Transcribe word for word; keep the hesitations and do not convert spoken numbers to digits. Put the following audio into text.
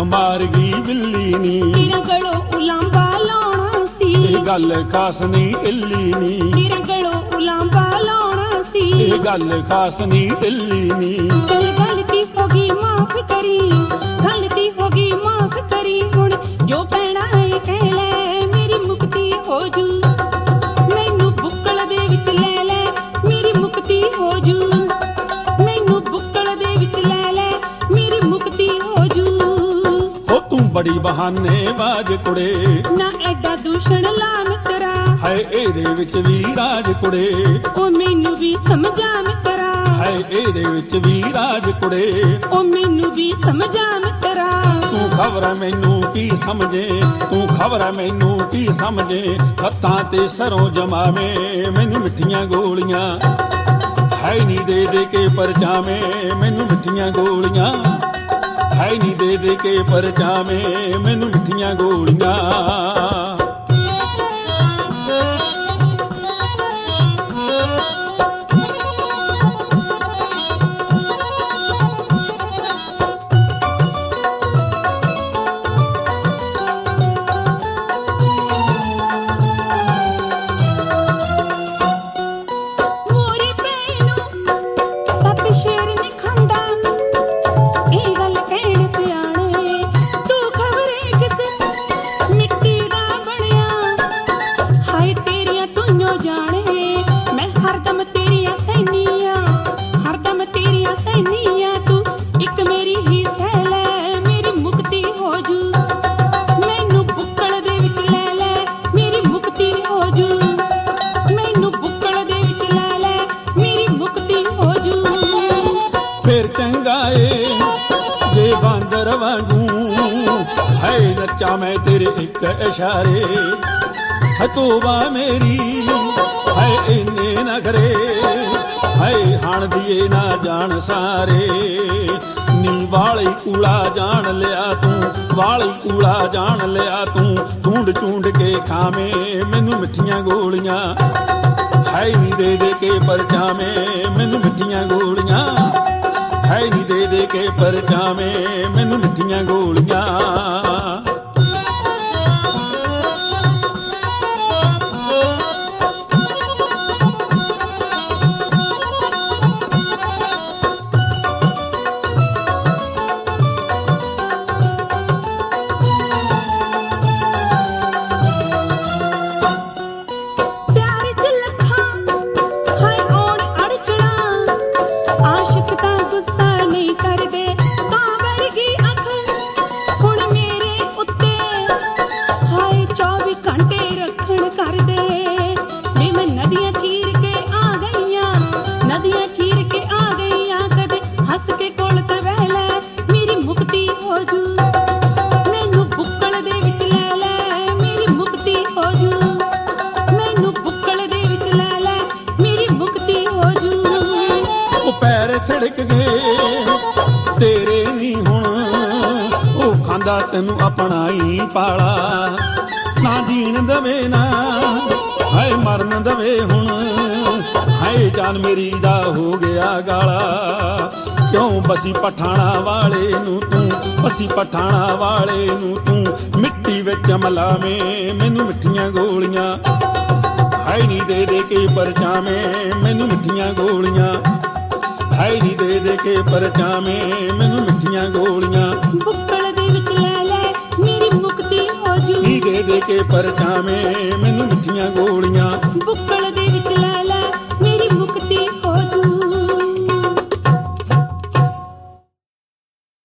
ਮਾਰ ਗਈ ਬਿੱਲੀ ਨੀ, ਤੇਰਾ ਗਲੋਂ ਉਲਾਂਬਾ ਲਾਉਣਾ ਸੀ, ਇਹ ਗੱਲ ਖਾਸ ਨਹੀਂ ਢਿੱਲੀ ਨੀ, ਤੇਰਾ ਗਲੋਂ ਉਲਾਂਬਾ ਲਾਉਣਾ ਸੀ, ਇਹ ਗੱਲ ਖਾਸ ਨਹੀਂ ਢਿੱਲੀ ਨੀ। ਚੱਲ ਗਲਤੀ ਹੋ ਗਈ ਮਾਫ ਕਰੀ, ਗਲਤੀ ਹੋ ਗਈ ਮਾਫ ਕਰੀ, ਹੁਣ ਜੋ ਪੈਣਾ ਏ ਕਹਿ ਲੈ ਮੇਰੀ ਮੁਕਤੀ ਹੋ ਜੂ, ਮੈਨੂੰ ਬੁੱਕਲ ਦੇ ਵਿੱਚ ਲੈ ਲੈ ਮੇਰੀ ਮੁਕਤੀ ਹੋ ਜੂ, ਮੈਨੂੰ ਬੁੱਕਲ ਦੇ ਵਿੱਚ ਲੈ ਲੈ ਮੇਰੀ ਮੁਕਤੀ ਹੋ ਜੂ। ਹੋ ਤੂੰ ਬੜੀ ਬਹਾਨੇਬਾਜ਼ ਕੁੜੇ, ਨਾ ਐਡਾ ਦੂਸ਼ਣ ਲਾ ਮਿੱਤਰਾ, ਹਾਏ ਇਹਦੇ ਵਿੱਚ ਵੀ ਰਾਜ ਕੁੜੇ, ਉਹ ਮੈਨੂੰ ਵੀ ਸਮਝਾ ਮਿੱਤਰਾ, ਹਾਏ ਇਹਦੇ ਵਿੱਚ ਵੀ ਰਾਜ ਕੁੜੇ, ਉਹ ਮੈਨੂੰ ਵੀ ਸਮਝਾ ਮਿੱਤਰਾ। ਤੂੰ ਖਬਰ ਮੈਨੂੰ ਕੀ ਸਮਝੇ, ਤੂੰ ਖਬਰ ਮੈਨੂੰ ਕੀ ਸਮਝੇ, ਹੱਥਾਂ ਤੇ ਸਰੋਂ ਜਮਾਵੇਂ ਮੈਨੂੰ ਮਿੱਠੀਆਂ ਗੋਲੀਆਂ, ਹੈ ਨੀ ਦੇ ਦੇ ਕੇ ਪਰਚਾਵੇਂ ਮੈਨੂੰ ਮਿੱਠੀਆਂ ਗੋਲੀਆਂ, ਹੈ ਨੀ ਦੇ ਦੇ ਕੇ ਪਰਚਾਵੇਂ ਮੈਨੂੰ ਮਿੱਠੀਆਂ ਗੋਲੀਆਂ। ਫੇਰ ਚੰਗਾ ਏ ਜੇ ਬਾਂਦਰ ਵਾਂਗੂ, ਹਾਏ ਨੱਚਾ ਮੈਂ ਤੇਰੇ ਇੱਕ ਇਸ਼ਾਰੇ, ਹੈ ਤੋਬਾ ਮੇਰੀ ਹਾਏ ਇੰਨੇ ਨਖਰੇ, ਹਾਏ ਹਾਣ ਦੀਏ ਨਾ ਜਾਣ ਸਾਰੇ, ਨੀ ਵਾਲੀ ਕੂੜਾ ਜਾਣ ਲਿਆ ਤੂੰ, ਵਾਲੀ ਕੂੜਾ ਜਾਣ ਲਿਆ ਤੂੰ, ਢੂੰਡ ਢੂੰਡ ਕੇ ਖਾਵੇਂ ਮੈਨੂੰ ਮਿੱਠੀਆਂ ਗੋਲੀਆਂ, ਹਾਏ ਨੀ ਦੇ ਦੇ ਕੇ ਪਰਚਾਵੇਂ ਮੈਨੂੰ ਮਿੱਠੀਆਂ ਗੋਲੀਆਂ, ਹੈ ਨੀ ਦੇ ਦੇ ਕੇ ਪਰਚਾਵੇਂ ਮੈਨੂੰ ਮਿੱਠੀਆਂ ਗੋਲੀਆਂ। ਪੈਰ ਛੜਕ ਗਏ ਤੇਰੇ ਨੀ ਹੁਣ, ਉਹ ਖਾਂਦਾ ਤੈਨੂੰ ਆਪਣਾ ਹੀ ਪਾਲਾ, ਨਾ ਜੀਣ ਦਵੇ ਨਾ ਹਾਏ ਮਰਨ ਦਵੇ ਹੁਣ, ਹਾਏ ਜਾਨ ਮੇਰੀ ਦਾ ਹੋ ਗਿਆ ਗਾਲਾ, ਕਿਉਂ ਬਸੀ ਪਠਾਣਾ ਵਾਲੇ ਨੂੰ ਤੂੰ, ਬਸੀ ਪਠਾਣਾ ਵਾਲੇ ਨੂੰ ਤੂੰ, ਮਿੱਟੀ ਵਿੱਚ ਮਲਾਵੇਂ ਮੈਨੂੰ ਮਿੱਠੀਆਂ ਗੋਲੀਆਂ, ਹਾਏ ਨੀ ਦੇ ਦੇ ਕੇ ਪਰਚਾਵੇਂ ਮੈਨੂੰ ਮਿੱਠੀਆਂ ਗੋਲੀਆਂ, ਹਾਏ ਨੀ ਦੇ ਦੇ ਕੇ ਪਰਚਾਵੇਂ ਮੈਨੂੰ ਮਿੱਠੀਆਂ ਗੋਲੀਆਂ, ਬੁੱਕਲ ਦੇ ਵਿੱਚ ਲੈ ਲੈ ਮੇਰੀ ਮੁਕਤੀ ਹੋ ਜੂ, ਨੀ ਦੇ ਦੇ ਕੇ ਪਰਚਾਵੇਂ ਮੈਨੂੰ ਮਿੱਠੀਆਂ ਗੋਲੀਆਂ, ਬੁੱਕਲ ਦੇ